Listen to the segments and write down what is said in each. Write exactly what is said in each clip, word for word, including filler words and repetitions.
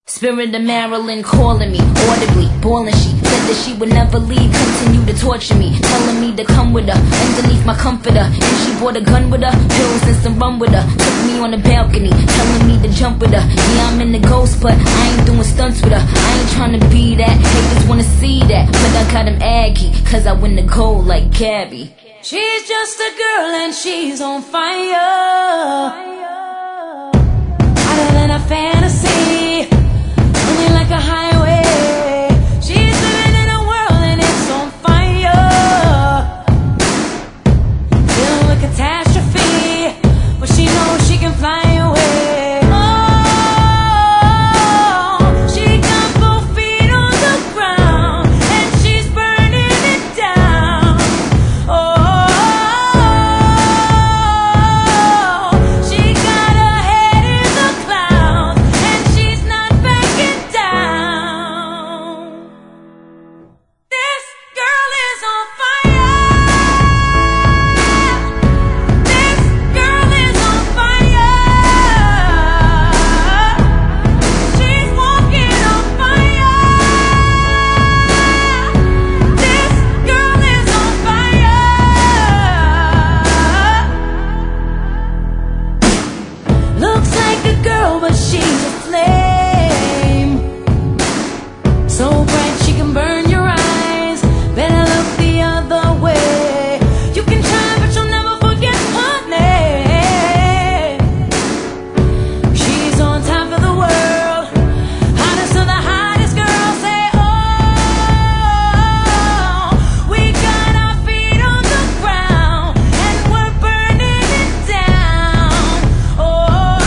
Spirit of Marilyn calling me, audibly, bawling. She said that she would never leave, continue to torture me, telling me to come with her, underneath my comforter. And she brought a gun with her, pills and some rum with her. Took me on the balcony, telling me to jump with her. Yeah, I'm in the ghost, but I ain't doing stunts with her. I ain't trying to be that, haters wanna see that, but I got them aggy, cause I win the gold like Gabby. She's just a girl and she's on fire, hotter than a fantasy, running like a highway. She's living in a world and it's on fire, feeling with catastrophe, but she knows she can fly away. But she's a flame, so bright she can burn your eyes. Better look the other way. You can try, but you'll never forget her name. She's on top of the world, hottest of the hottest girls. Say, oh, we got our feet on the ground and we're burning it down. Oh,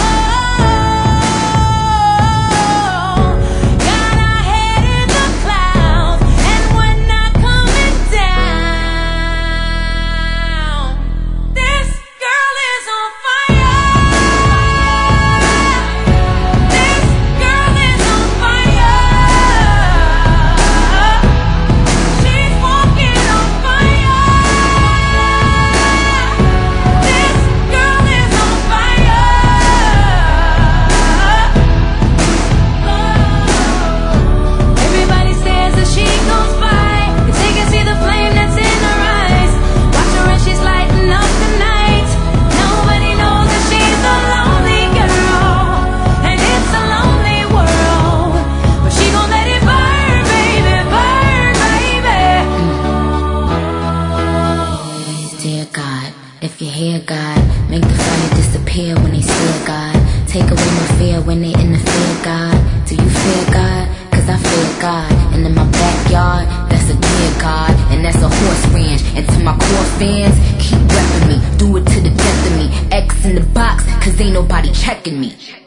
if you hear God, make the fire disappear when they stare God. Take away my fear when they interfere, God. Do you fear God? Cause I fear God. And in my backyard, that's a deer God. And that's a horse ranch. And to my core fans, keep repping me, do it to the death of me. X in the box, cause ain't nobody checking me.